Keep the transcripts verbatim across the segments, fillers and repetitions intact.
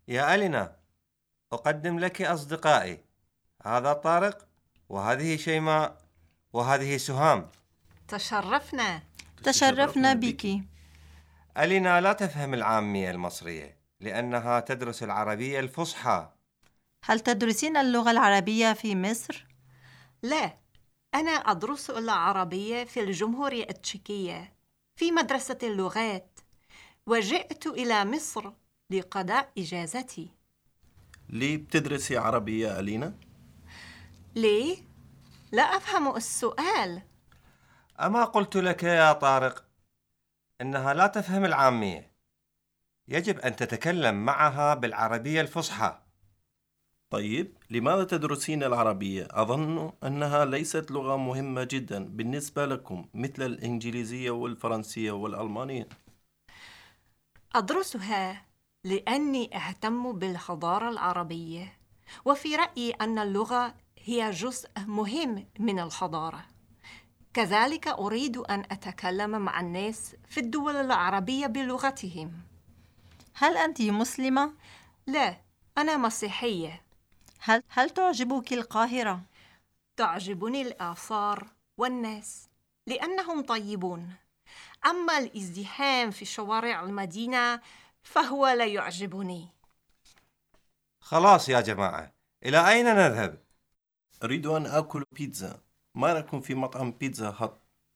يا ألينا، أقدم لك أصدقائي، هذا طارق، وهذه شيماء، وهذه سهام. تشرفنا. تشرفنا بك. ألينا لا تفهم العامية المصرية لأنها تدرس العربية الفصحى. هل تدرسين اللغة العربية في مصر؟ لا، أنا أدرس العربية في الجمهورية التشيكية في مدرسة اللغات، وجئت إلى مصر لقضاء إجازتي. ليه بتدرسي عربية ألينا؟ ليه؟ لا أفهم السؤال. أما قلت لك يا طارق إنها لا تفهم العامية، يجب أن تتكلم معها بالعربية الفصحى. طيب، لماذا تدرسين العربية؟ أظن أنها ليست لغة مهمة جدا بالنسبة لكم مثل الإنجليزية والفرنسية والألمانية. أدرسها لأني أهتم بالحضارة العربية، وفي رأيي أن اللغة هي جزء مهم من الحضارة. كذلك أريد أن أتكلم مع الناس في الدول العربية بلغتهم. هل أنت مسلمة؟ لا، أنا مسيحية. هل, هل تعجبك القاهرة؟ تعجبني الآثار والناس لأنهم طيبون، أما الازدحام في شوارع المدينة فهو لا يعجبني. خلاص يا جماعة، إلى أين نذهب؟ أريد أن آكل بيتزا. ما رأيكم في مطعم بيتزا هات؟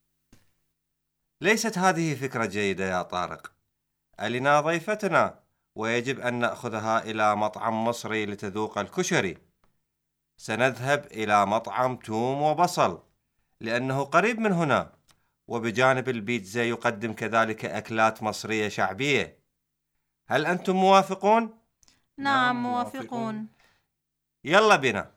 ليست هذه فكرة جيدة يا طارق. ألينا ضيفتنا، ويجب أن نأخذها إلى مطعم مصري لتذوق الكشري. سنذهب إلى مطعم توم وبصل لأنه قريب من هنا، وبجانب البيتزا يقدم كذلك أكلات مصرية شعبية. هل أنتم موافقون؟ نعم موافقون. يلا بنا.